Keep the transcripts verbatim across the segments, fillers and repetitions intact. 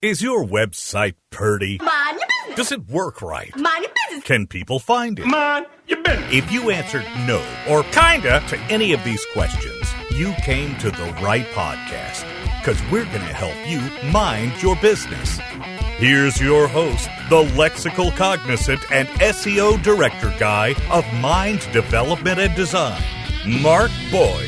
Is your website purty? Mind your business. Does it work right? Mind your business. Can people find it? Mind your business. If you answered no or kinda to any of these questions, you came to the right podcast, because we're going to help you mind your business. Here's your host, the lexical cognizant and S E O director guy of Mind Development and Design, Mark Boyd.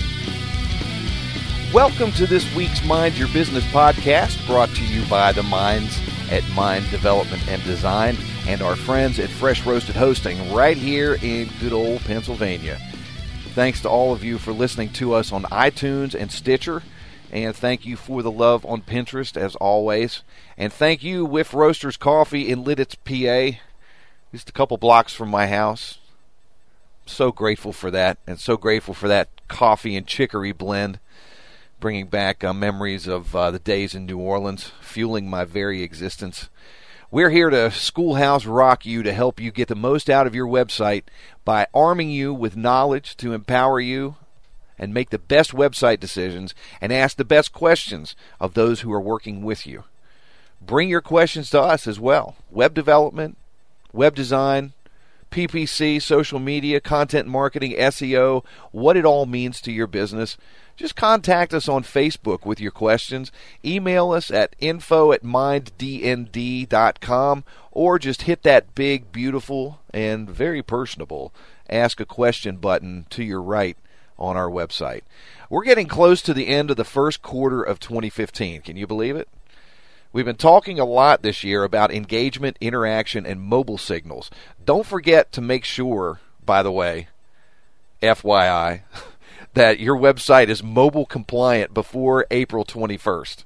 Welcome to this week's Mind Your Business podcast, brought to you by the minds at Mind Development and Design and our friends at Fresh Roasted Hosting right here in good old Pennsylvania. Thanks to all of you for listening to us on iTunes and Stitcher, and thank you for the love on Pinterest as always. And thank you, Whiff Roasters Coffee in Lidditz, P A, just a couple blocks from my house. So grateful for that, and so grateful for that coffee and chicory blend, bringing back uh, memories of uh, the days in New Orleans, fueling my very existence. We're here to schoolhouse rock you to help you get the most out of your website by arming you with knowledge to empower you and make the best website decisions and ask the best questions of those who are working with you. Bring your questions to us as well. Web development, web design, P P C, social media, content marketing, S E O, what it all means to your business. Just contact us on Facebook with your questions. Email us at info at mind d n d dot com, or just hit that big, beautiful, and very personable Ask a Question button to your right on our website. We're getting close to the end of the first quarter of twenty fifteen. Can you believe it? We've been talking a lot this year about engagement, interaction, and mobile signals. Don't forget to make sure, by the way, F Y I, that your website is mobile compliant before April twenty-first.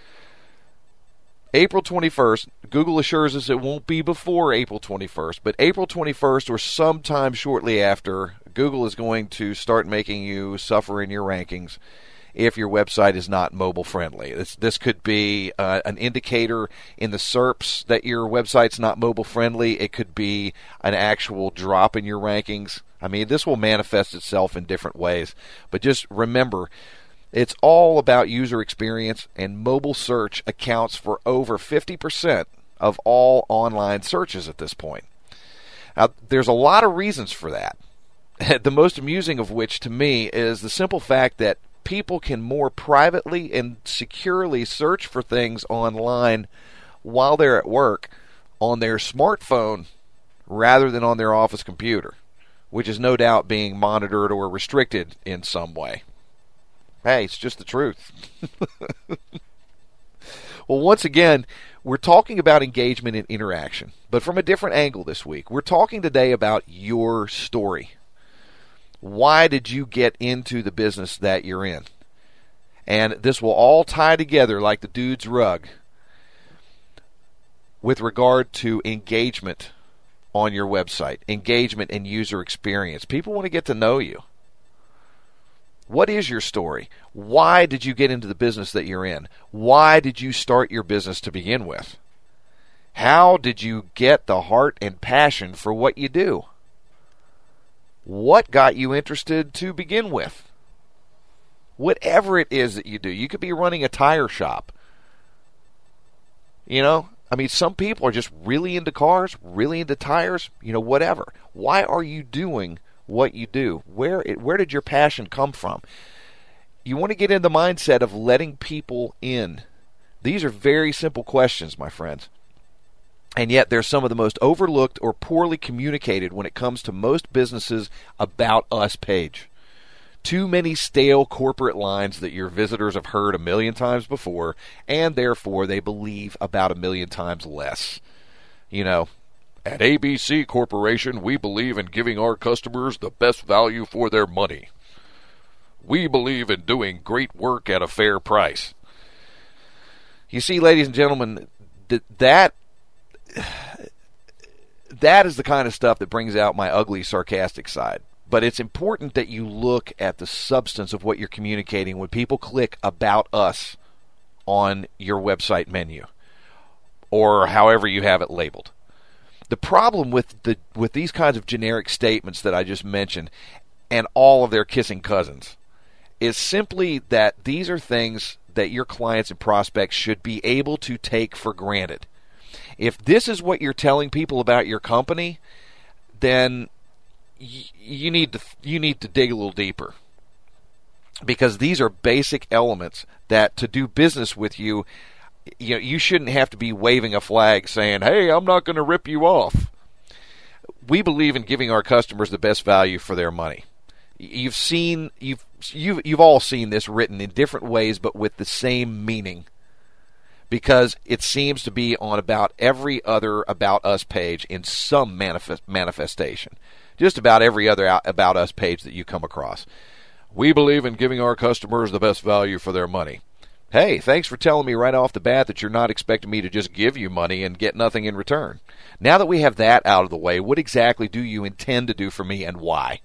April twenty-first, Google assures us it won't be before April twenty-first, but April twenty-first or sometime shortly after, Google is going to start making you suffer in your rankings if your website is not mobile friendly. This, this could be uh, an indicator in the S E R Ps that your website's not mobile friendly. It could be an actual drop in your rankings. I mean, this will manifest itself in different ways. But just remember, it's all about user experience, and mobile search accounts for over fifty percent of all online searches at this point. Now, there's a lot of reasons for that. The most amusing of which, to me, is the simple fact that people can more privately and securely search for things online while they're at work on their smartphone rather than on their office computer, which is no doubt being monitored or restricted in some way. Hey, it's just the truth. Well, once again, we're talking about engagement and interaction, but from a different angle this week. We're talking today about your story. Why did you get into the business that you're in? And this will all tie together like the dude's rug with regard to engagement on your website, engagement and user experience. People want to get to know you. What is your story? Why did you get into the business that you're in? Why did you start your business to begin with? How did you get the heart and passion for what you do? What got you interested to begin with? Whatever it is that you do. You could be running a tire shop. You know, I mean, some people are just really into cars, really into tires, you know, whatever. Why are you doing what you do? Where where did your passion come from? You want to get in the mindset of letting people in. These are very simple questions, my friends. And yet they're some of the most overlooked or poorly communicated when it comes to most businesses' About Us page. Too many stale corporate lines that your visitors have heard a million times before, and therefore they believe about a million times less. You know, at A B C Corporation, we believe in giving our customers the best value for their money. We believe in doing great work at a fair price. You see, ladies and gentlemen, th- that that is the kind of stuff that brings out my ugly, sarcastic side. But it's important that you look at the substance of what you're communicating when people click About Us on your website menu, or however you have it labeled. The problem with the with these kinds of generic statements that I just mentioned, and all of their kissing cousins, is simply that these are things that your clients and prospects should be able to take for granted. If this is what you're telling people about your company, then y- you need to you need to dig a little deeper, because these are basic elements that to do business with you, you know, you shouldn't have to be waving a flag saying, "Hey, I'm not going to rip you off." We believe in giving our customers the best value for their money. You've seen you've you've you've all seen this written in different ways, but with the same meaning, because it seems to be on about every other About Us page in some manifest, manifestation. Just about every other About Us page that you come across. We believe in giving our customers the best value for their money. Hey, thanks for telling me right off the bat that you're not expecting me to just give you money and get nothing in return. Now that we have that out of the way, what exactly do you intend to do for me and why?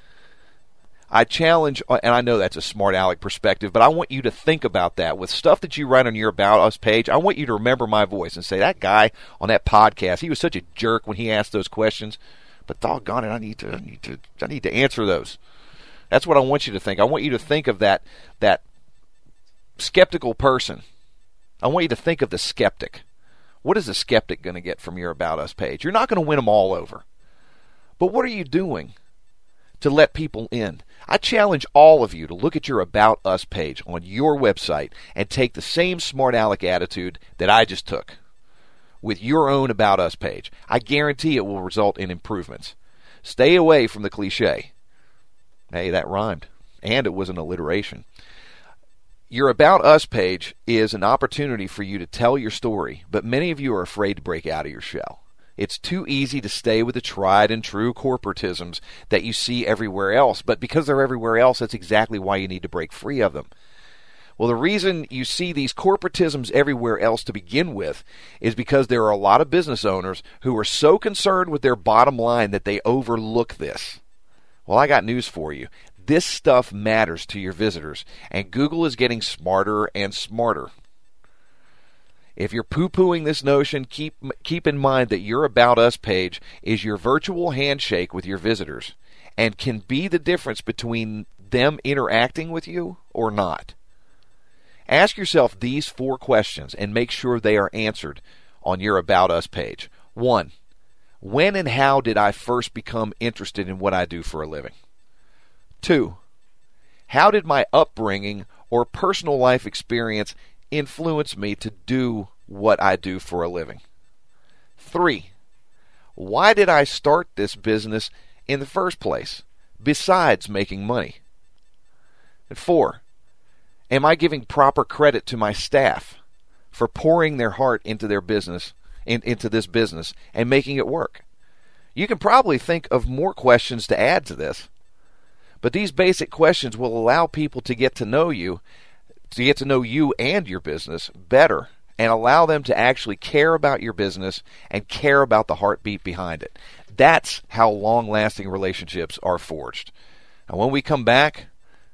I challenge, and I know that's a smart aleck perspective, but I want you to think about that. With stuff that you write on your About Us page, I want you to remember my voice and say, that guy on that podcast, he was such a jerk when he asked those questions, but doggone it, I need to, I need to, I need to answer those. That's what I want you to think. I want you to think of that, that skeptical person. I want you to think of the skeptic. What is the skeptic going to get from your About Us page? You're not going to win them all over. But what are you doing to let people in? I challenge all of you to look at your About Us page on your website and take the same smart aleck attitude that I just took with your own About Us page. I guarantee it will result in improvements. Stay away from the cliche. Hey, that rhymed. And it was an alliteration. Your About Us page is an opportunity for you to tell your story, but many of you are afraid to break out of your shell. It's too easy to stay with the tried and true corporatisms that you see everywhere else, but because they're everywhere else, that's exactly why you need to break free of them. Well, the reason you see these corporatisms everywhere else to begin with is because there are a lot of business owners who are so concerned with their bottom line that they overlook this. Well, I got news for you. This stuff matters to your visitors, and Google is getting smarter and smarter. If you're poo-pooing this notion, keep keep in mind that your About Us page is your virtual handshake with your visitors and can be the difference between them interacting with you or not. Ask yourself these four questions and make sure they are answered on your About Us page. One, when and how did I first become interested in what I do for a living? Two, how did my upbringing or personal life experience influence me to do what I do for a living? Three, why did I start this business in the first place, besides making money? And four, am I giving proper credit to my staff for pouring their heart into their business, in, into this business, and making it work? You can probably think of more questions to add to this, but these basic questions will allow people to get to know you, to get to know you and your business better, and allow them to actually care about your business and care about the heartbeat behind it. That's how long-lasting relationships are forged. And when we come back,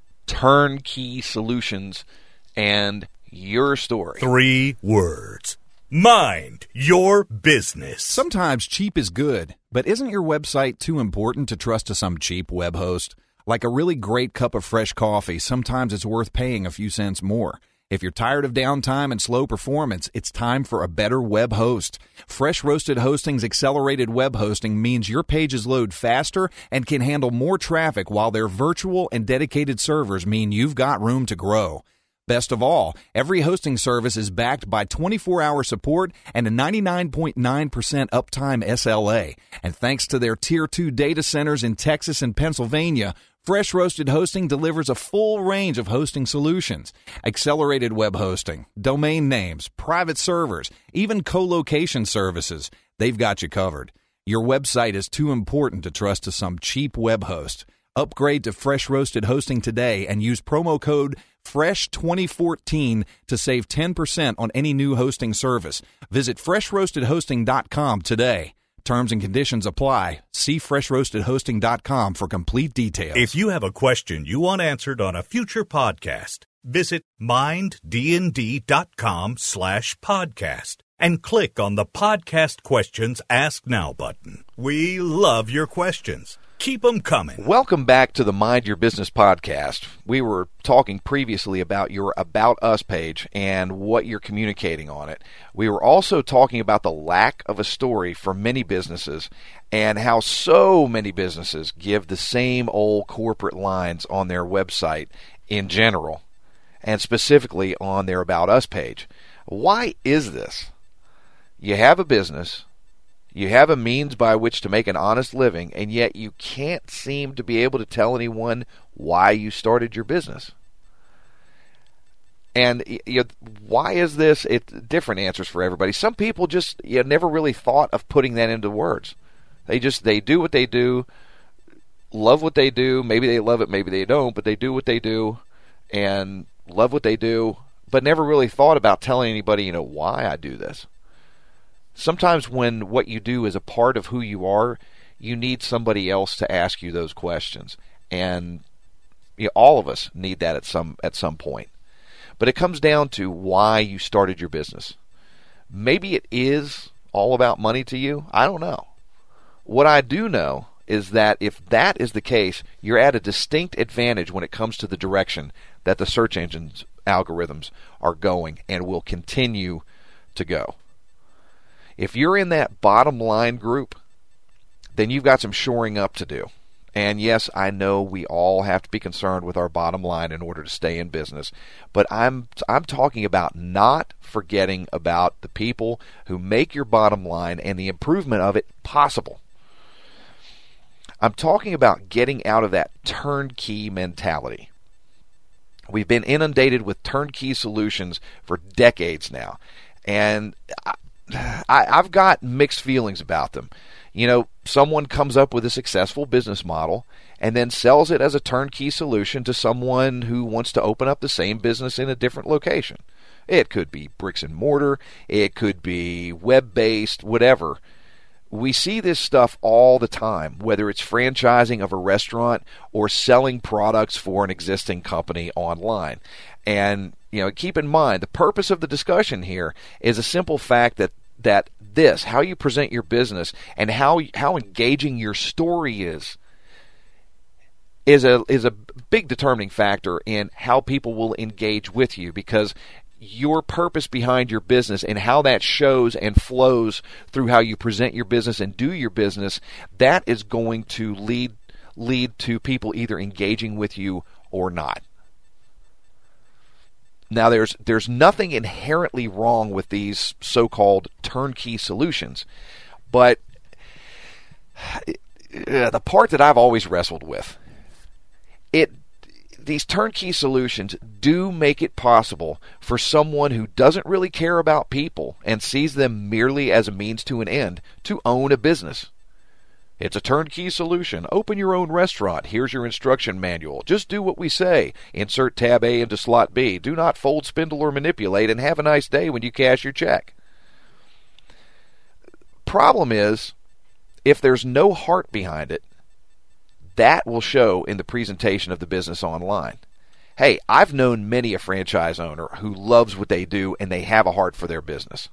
turnkey solutions and your story. Three words. Mind your business. Sometimes cheap is good, but isn't your website too important to trust to some cheap web host? Like a really great cup of fresh coffee, sometimes it's worth paying a few cents more. If you're tired of downtime and slow performance, it's time for a better web host. Fresh Roasted Hosting's accelerated web hosting means your pages load faster and can handle more traffic, while their virtual and dedicated servers mean you've got room to grow. Best of all, every hosting service is backed by twenty-four hour support and a ninety-nine point nine percent uptime S L A. And thanks to their Tier two data centers in Texas and Pennsylvania, Fresh Roasted Hosting delivers a full range of hosting solutions. Accelerated web hosting, domain names, private servers, even co-location services. They've got you covered. Your website is too important to trust to some cheap web host. Upgrade to Fresh Roasted Hosting today and use promo code fresh twenty fourteen to save ten percent on any new hosting service. Visit fresh roasted hosting dot com today. Terms and conditions apply. See fresh roasted hosting dot com for complete details. If you have a question you want answered on a future podcast, visit mind d n d dot com slash podcast and click on the Podcast Questions Ask Now button. We love your questions. Keep them coming. Welcome back to the Mind Your Business podcast. We were talking previously about your About Us page and what you're communicating on it. We were also talking about the lack of a story for many businesses and how so many businesses give the same old corporate lines on their website in general, and specifically on their About Us page. Why is this? You have a business. You have a means by which to make an honest living, and yet you can't seem to be able to tell anyone why you started your business. And you know, why is this? It's different answers for everybody. Some people just you know, never really thought of putting that into words. They just they do what they do, love what they do. Maybe they love it, maybe they don't, but they do what they do and love what they do, but never really thought about telling anybody, you know, why I do this. Sometimes when what you do is a part of who you are, you need somebody else to ask you those questions. And you know, all of us need that at some at some point. But it comes down to why you started your business. Maybe it is all about money to you. I don't know. What I do know is that if that is the case, you're at a distinct advantage when it comes to the direction that the search engine's algorithms are going and will continue to go. If you're in that bottom line group, then you've got some shoring up to do. And yes, I know we all have to be concerned with our bottom line in order to stay in business. But I'm I'm talking about not forgetting about the people who make your bottom line and the improvement of it possible. I'm talking about getting out of that turnkey mentality. We've been inundated with turnkey solutions for decades now. And I, I, I've got mixed feelings about them. You know, someone comes up with a successful business model and then sells it as a turnkey solution to someone who wants to open up the same business in a different location. It could be bricks and mortar. It could be web-based, whatever. We see this stuff all the time, whether it's franchising of a restaurant or selling products for an existing company online. And, you know, keep in mind, the purpose of the discussion here is a simple fact that, that this, how you present your business and how how engaging your story is, is a is a big determining factor in how people will engage with you, because your purpose behind your business and how that shows and flows through how you present your business and do your business, that is going to lead lead to people either engaging with you or not. Now, there's there's nothing inherently wrong with these so-called turnkey solutions, but the part that I've always wrestled with, it these turnkey solutions do make it possible for someone who doesn't really care about people and sees them merely as a means to an end to own a business. It's a turnkey solution. Open your own restaurant. Here's your instruction manual. Just do what we say. Insert tab A into slot B. Do not fold, spindle, or manipulate, and have a nice day when you cash your check. Problem is, if there's no heart behind it, that will show in the presentation of the business online. Hey, I've known many a franchise owner who loves what they do and they have a heart for their business.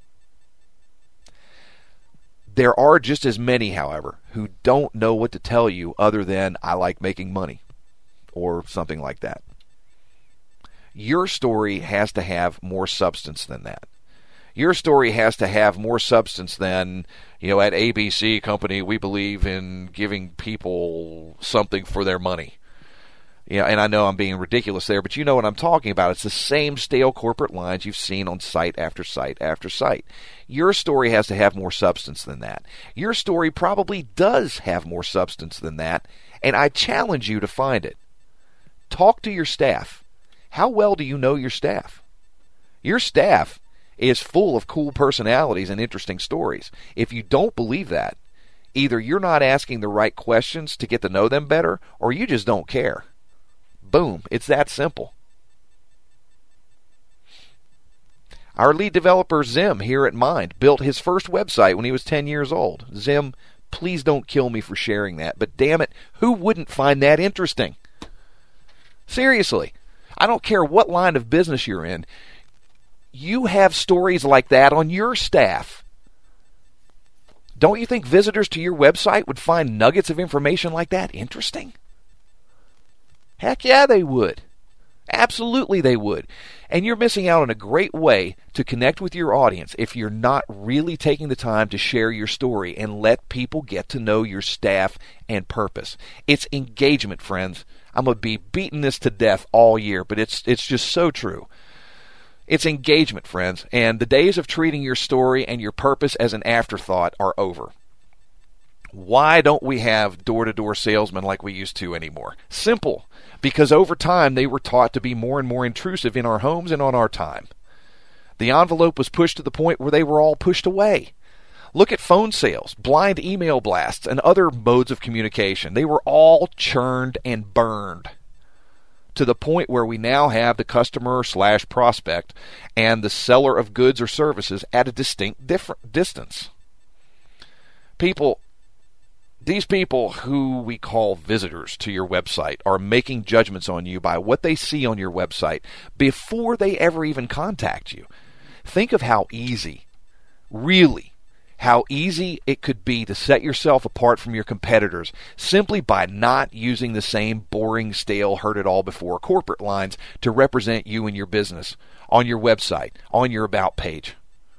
There are just as many, however, who don't know what to tell you other than, I like making money, or something like that. Your story has to have more substance than that. Your story has to have more substance than, you know, at A B C Company, we believe in giving people something for their money. You know, and I know I'm being ridiculous there, but you know what I'm talking about. It's the same stale corporate lines you've seen on site after site after site. Your story has to have more substance than that. Your story probably does have more substance than that, and I challenge you to find it. Talk to your staff. How well do you know your staff? Your staff is full of cool personalities and interesting stories. If you don't believe that, either you're not asking the right questions to get to know them better, or you just don't care. Boom. It's that simple. Our lead developer, Zim, here at Mind, built his first website when he was ten years old. Zim, please don't kill me for sharing that, but damn it, who wouldn't find that interesting? Seriously, I don't care what line of business you're in. You have stories like that on your staff. Don't you think visitors to your website would find nuggets of information like that interesting? Heck yeah, they would. Absolutely they would. And you're missing out on a great way to connect with your audience if you're not really taking the time to share your story and let people get to know your staff and purpose. It's engagement, friends. I'm going to be beating this to death all year, but it's it's just so true. It's engagement, friends, and the days of treating your story and your purpose as an afterthought are over. Why don't we have door-to-door salesmen like we used to anymore? Simple. Because over time they were taught to be more and more intrusive in our homes and on our time. The envelope was pushed to the point where they were all pushed away. Look at phone sales, blind email blasts, and other modes of communication. They were all churned and burned to the point where we now have the customer slash prospect and the seller of goods or services at a distinct different distance. People These people who we call visitors to your website are making judgments on you by what they see on your website before they ever even contact you. Think of how easy, really, how easy it could be to set yourself apart from your competitors simply by not using the same boring, stale, heard-it-all-before corporate lines to represent you and your business on your website, on your About page.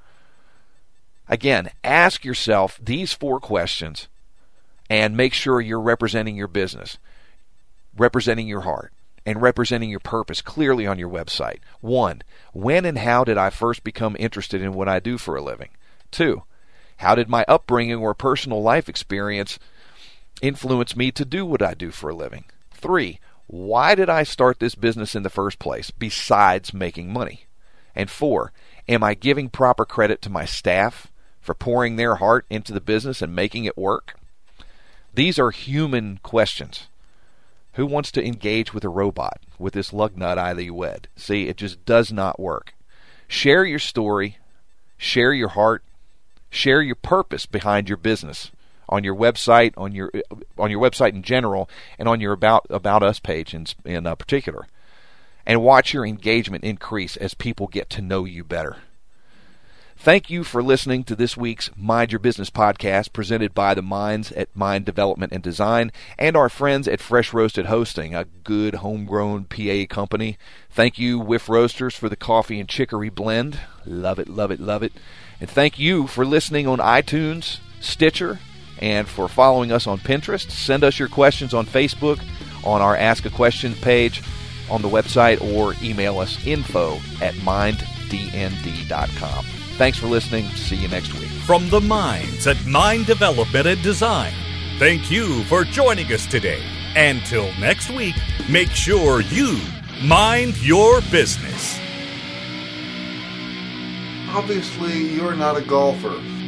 Again, ask yourself these four questions and make sure you're representing your business, representing your heart, and representing your purpose clearly on your website. One, when and how did I first become interested in what I do for a living? Two, how did my upbringing or personal life experience influence me to do what I do for a living? Three, why did I start this business in the first place besides making money? And four, am I giving proper credit to my staff for pouring their heart into the business and making it work? These are human questions. Who wants to engage with a robot with this lug nut eye that you wed? See, it just does not work. Share your story, share your heart, share your purpose behind your business on your website, on your on your website in general, and on your About About Us page in in uh, particular. And watch your engagement increase as people get to know you better. Thank you for listening to this week's Mind Your Business podcast presented by the Minds at Mind Development and Design and our friends at Fresh Roasted Hosting, a good homegrown P A company. Thank you, Whiff Roasters, for the coffee and chicory blend. Love it, love it, love it. And thank you for listening on iTunes, Stitcher, and for following us on Pinterest. Send us your questions on Facebook, on our Ask a Question page on the website, or email us info at mind d n d dot com. Thanks for listening. See you next week. From the Minds at Mind Development and Design, thank you for joining us today. Until next week, make sure you mind your business. Obviously, you're not a golfer.